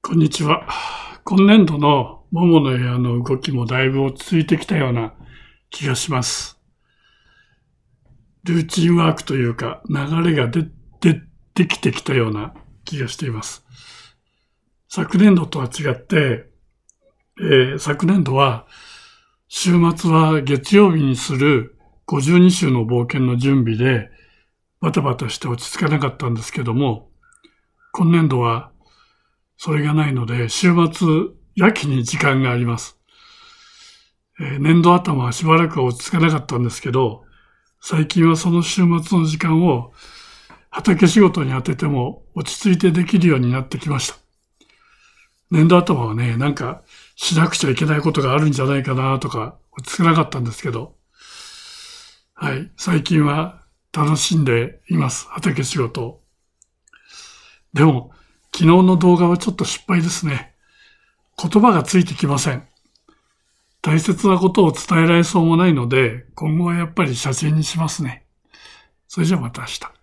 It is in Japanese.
こんにちは。今年度の桃の部屋の動きもだいぶ落ち着いてきたような気がします。ルーチンワークというか流れができてきたような気がしています。昨年度とは違って、昨年度は週末は月曜日にする52週の冒険の準備でバタバタして落ち着かなかったんですけども、今年度はそれがないので、週末、やけに時間があります。年度頭はしばらくは落ち着かなかったんですけど、最近はその週末の時間を畑仕事に当てても落ち着いてできるようになってきました。年度頭はね、なんかしなくちゃいけないことがあるんじゃないかなとか落ち着かなかったんですけど、はい、最近は楽しんでいます、畑仕事を。でも、昨日の動画はちょっと失敗ですね。言葉がついてきません。大切なことを伝えられそうもないので、今後はやっぱり写真にしますね。それじゃあまた明日。